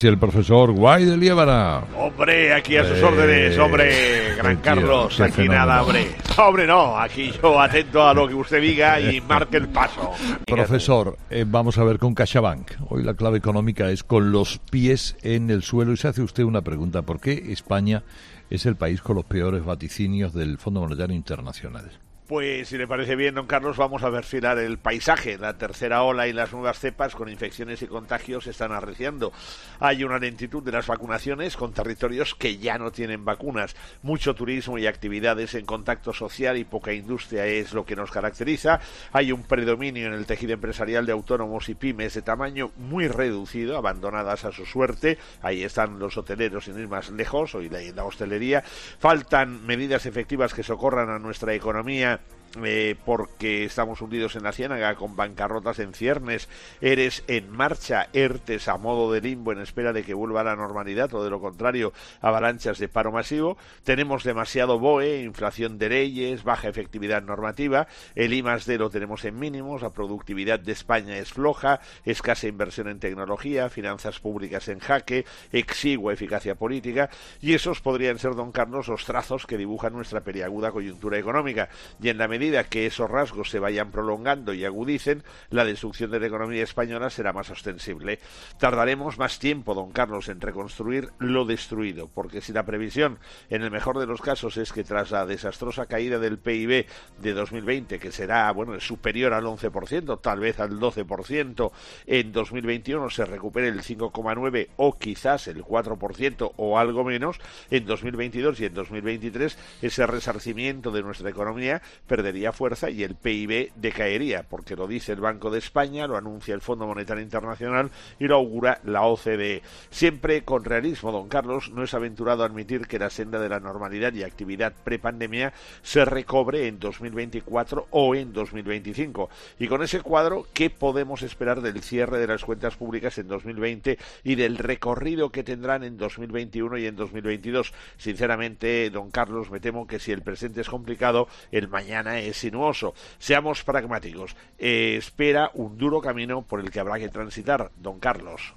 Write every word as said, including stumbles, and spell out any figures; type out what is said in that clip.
Y el profesor Guay de Liébana. Hombre, aquí a sus eh, órdenes, hombre, gran tío, Carlos, aquí fenómeno. Nada, hombre. Hombre, no, aquí yo atento a lo que usted diga y marque el paso. Profesor, eh, vamos a ver con CaixaBank. Hoy la clave económica es con los pies en el suelo y se hace usted una pregunta. ¿Por qué España es el país con los peores vaticinios del Fondo Monetario Internacional? Pues si le parece bien, don Carlos, vamos a perfilar el paisaje. La tercera ola y las nuevas cepas con infecciones y contagios se están arreciando. Hay una lentitud de las vacunaciones con territorios que ya no tienen vacunas. Mucho turismo y actividades en contacto social y poca industria es lo que nos caracteriza. Hay un predominio en el tejido empresarial de autónomos y pymes de tamaño muy reducido, abandonadas a su suerte. Ahí están los hoteleros sin ir más lejos, hoy la, la hostelería. Faltan medidas efectivas que socorran a nuestra economía, Eh, porque estamos hundidos en la ciénaga con bancarrotas en ciernes, ERES en marcha, ERTES a modo de limbo en espera de que vuelva a la normalidad o de lo contrario avalanchas de paro masivo. Tenemos demasiado B O E, inflación de leyes, baja efectividad normativa, el I más D lo tenemos en mínimos, la productividad de España es floja, escasa inversión en tecnología, finanzas públicas en jaque, exigua eficacia política, y esos podrían ser, don Carlos, los trazos que dibujan nuestra periaguda coyuntura económica. Y en la medida medida que esos rasgos se vayan prolongando y agudicen, la destrucción de la economía española será más ostensible. Tardaremos más tiempo, don Carlos, en reconstruir lo destruido, porque si la previsión, en el mejor de los casos, es que tras la desastrosa caída del P I B de dos mil veinte, que será, bueno, superior al once por ciento, tal vez al doce por ciento, en dos mil veintiuno se recupere el cinco coma nueve por ciento o quizás el cuatro por ciento o algo menos, en dos mil veintidós y en dos mil veintitrés ese resarcimiento de nuestra economía perdería fuerza y el P I B decaería, porque lo dice el Banco de España, lo anuncia el Fondo Monetario Internacional y lo augura la O C D E. Siempre con realismo, don Carlos, no es aventurado admitir que la senda de la normalidad y actividad prepandemia se recobre en dos mil veinticuatro o en dos mil veinticinco. Y con ese cuadro, ¿qué podemos esperar del cierre de las cuentas públicas en dos mil veinte y del recorrido que tendrán en dos mil veintiuno y en dos mil veintidós? Sinceramente, don Carlos, me temo que si el presente es complicado, el mañana es sinuoso. Seamos pragmáticos. Eh, espera un duro camino por el que habrá que transitar, don Carlos.